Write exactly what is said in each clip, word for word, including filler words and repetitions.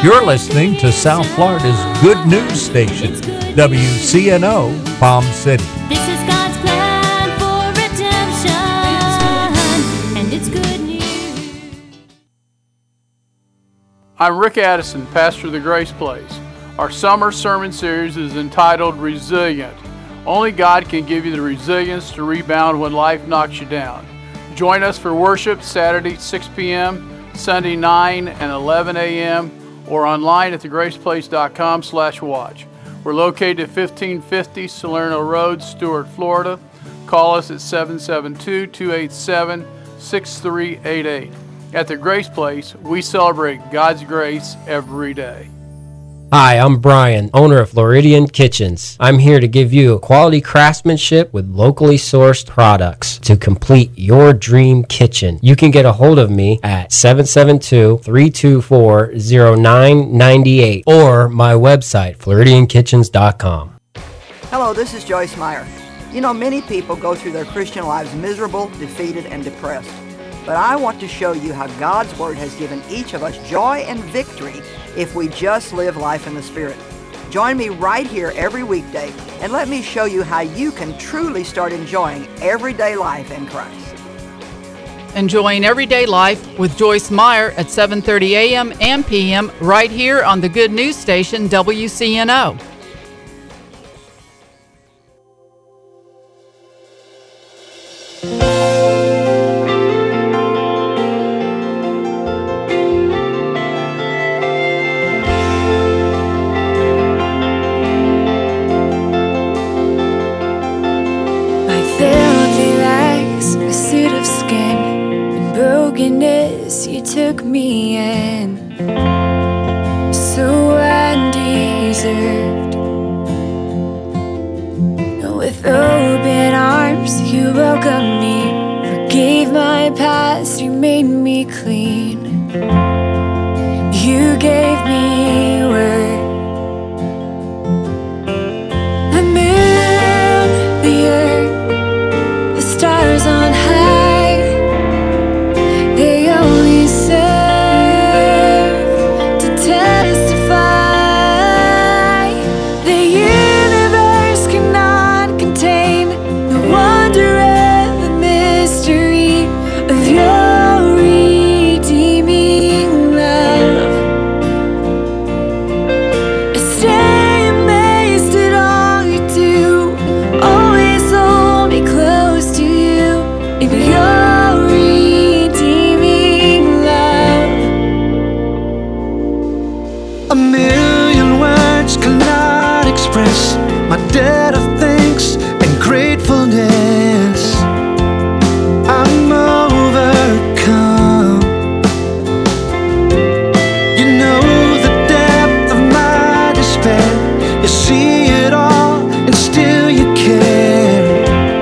You're listening to South Florida's good news station, W C N O, Palm City. This is God's plan for redemption, and it's good news. I'm Rick Addison, pastor of the Grace Place. Our summer sermon series is entitled Resilient. Only God can give you the resilience to rebound when life knocks you down. Join us for worship Saturday six p.m., Sunday nine and eleven a.m., or online at thegraceplace.com slash watch. We're located at fifteen fifty Salerno Road, Stuart, Florida. Call us at seven seven two, two eight seven, six three eight eight. At the Grace Place, we celebrate God's grace every day. Hi, I'm Brian, owner of Floridian Kitchens. I'm here to give you quality craftsmanship with locally sourced products to complete your dream kitchen. You can get a hold of me at seven seven two, three two four, zero nine nine eight or my website, floridian kitchens dot com. Hello, this is Joyce Meyer. You know, many people go through their Christian lives miserable, defeated, and depressed. But I want to show you how God's Word has given each of us joy and victory if we just live life in the Spirit. Join me right here every weekday and let me show you how you can truly start enjoying everyday life in Christ. Enjoying Everyday Life with Joyce Meyer at seven thirty a.m. and p m right here on the good news station W C N O. You took me in, so undeserved. With open arms, you welcomed me, forgave my past, you made me clean. You gave me worth. The moon, the earth, the stars on high, my debt of thanks and gratefulness. I'm overcome. You know the depth of my despair. You see it all and still you care.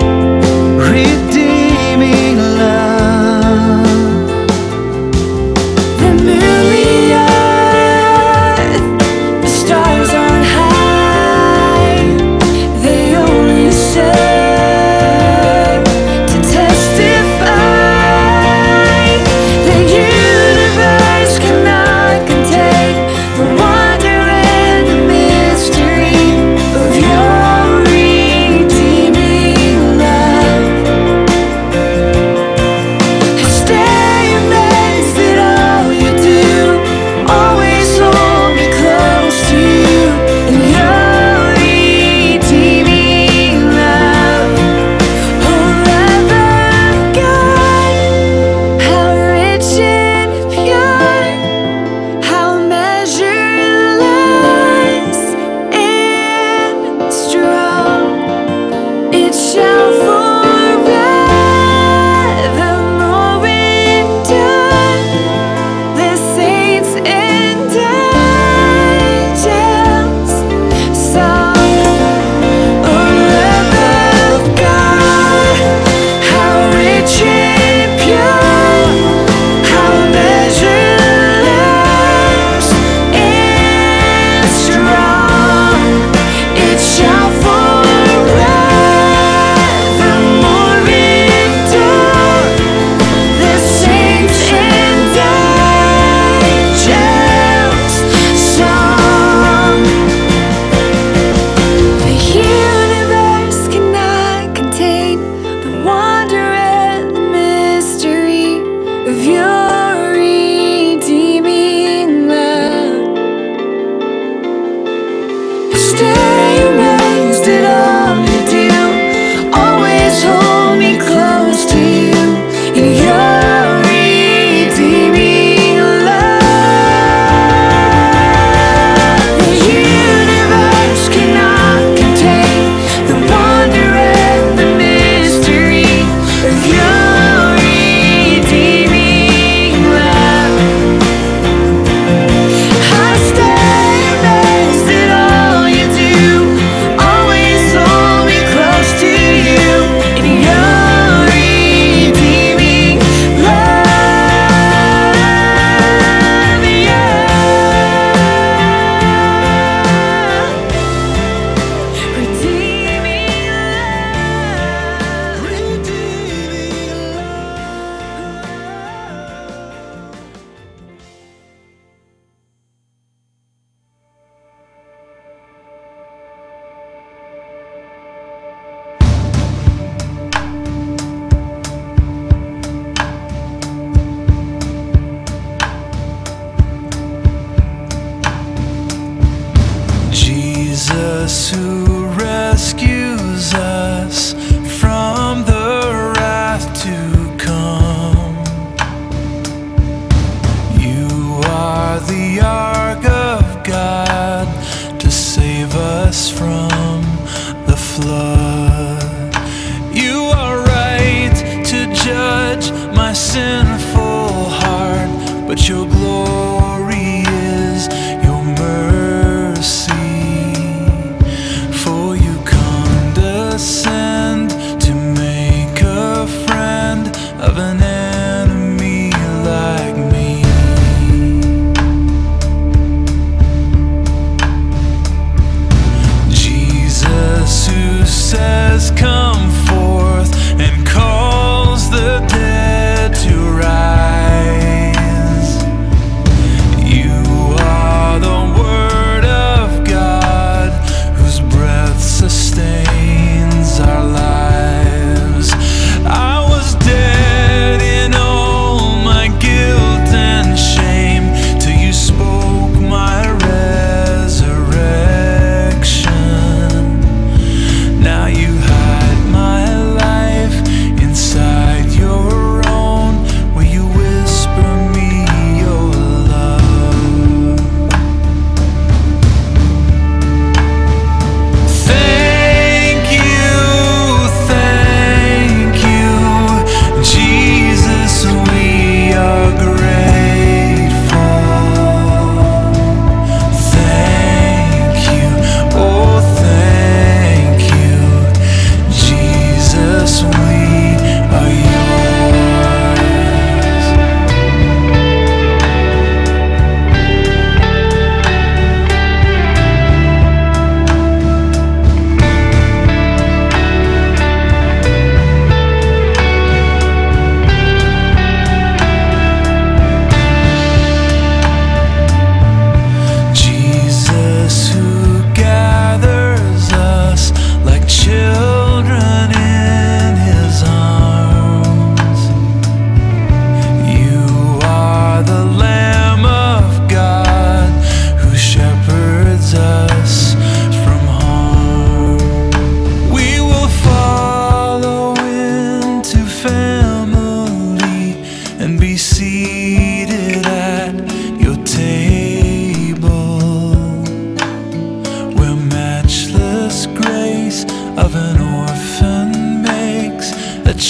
Redeeming love. The moon, the earth, the stars on high.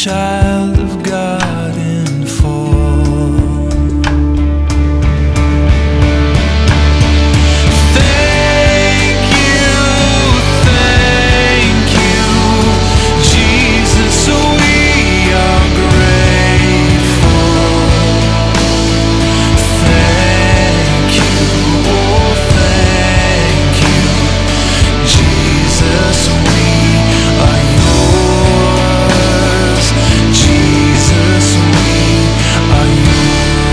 child of God in fall. Thank you, thank you, Jesus, we are grateful. Thank you, oh thank you, Jesus, we are yours. Jesus, we are yours.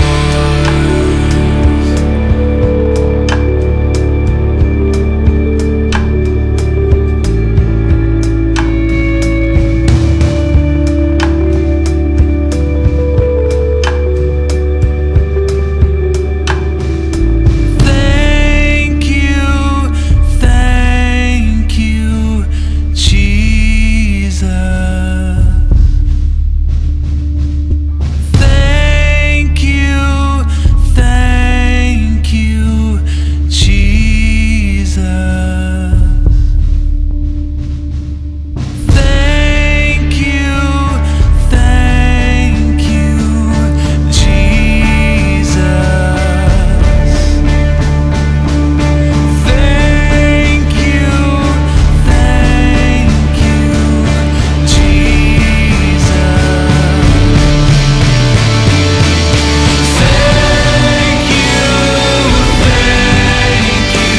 Thank you, thank you, Jesus. Thank you, thank you, Jesus. Thank you, thank you, Jesus. Thank you, thank you, Jesus. Thank you, thank you,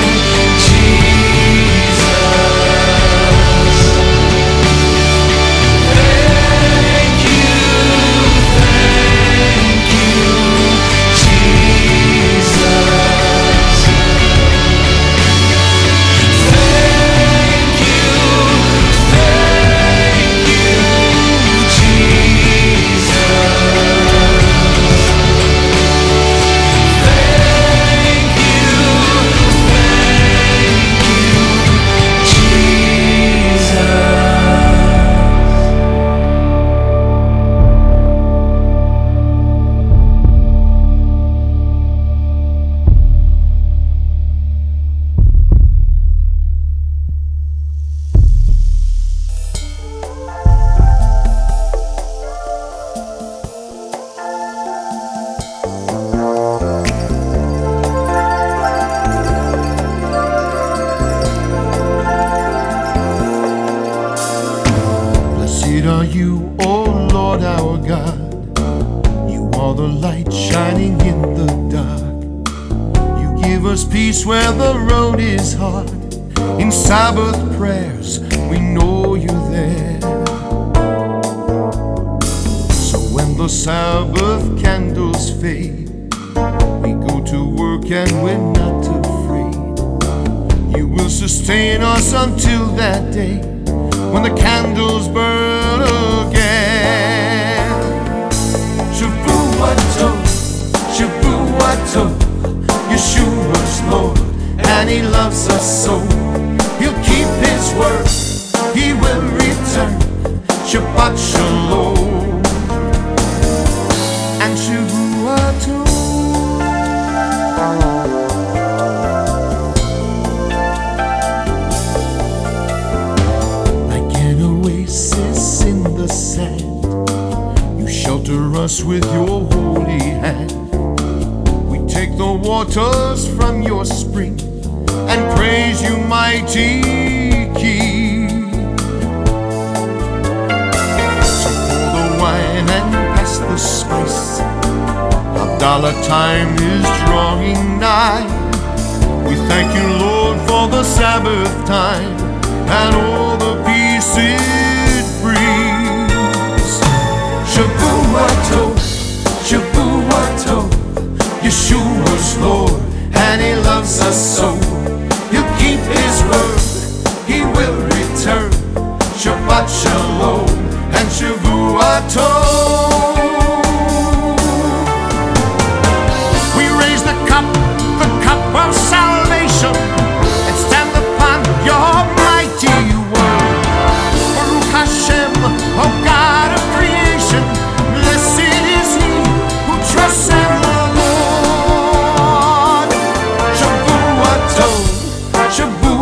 Blessed are you, O Lord our God. You are the light shining in the dark. You give us peace where the road is hard. In Sabbath prayers, we know you're there. So when the Sabbath candles fade, we go to work and we're not afraid. You will sustain us until that day when the candles burn again. Shavuot, Shavuot, Yeshua's Lord, and He loves us so. He'll keep His word, He will return. Shabbat Shalom and Shavuot. Oasis in the sand, you shelter us with your holy hand. We take the waters from your spring and praise you, mighty King. So pour the wine and pass the spice. Havdalah time is drawing nigh. We thank you, Lord, for the Sabbath time and all the peace it brings. Shavuot, Shavuot, Yeshua's Lord, and He loves us so. He'll keep His word, He will return. Shabbat Shalom and Shavuot. We raise the cup, the cup of salvation, and stand upon your mighty word. Baruch Hashem, O God of creation, blessed is He who trusts in the Lord. Shavuot,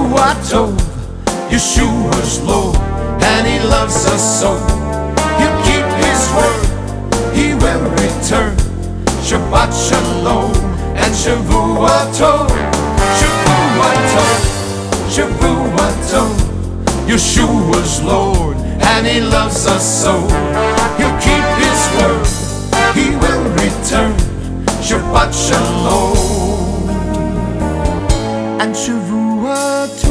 Shavuot, Yeshua's Lord, and He loves us so. He'll keep His word, He will return. Shabbat Shalom and Shavua Tov. Shavua Tov, Shavua Tov. Yeshua's Lord and He loves us so. He'll keep His word, He will return. Shabbat Shalom and Shavua Tov.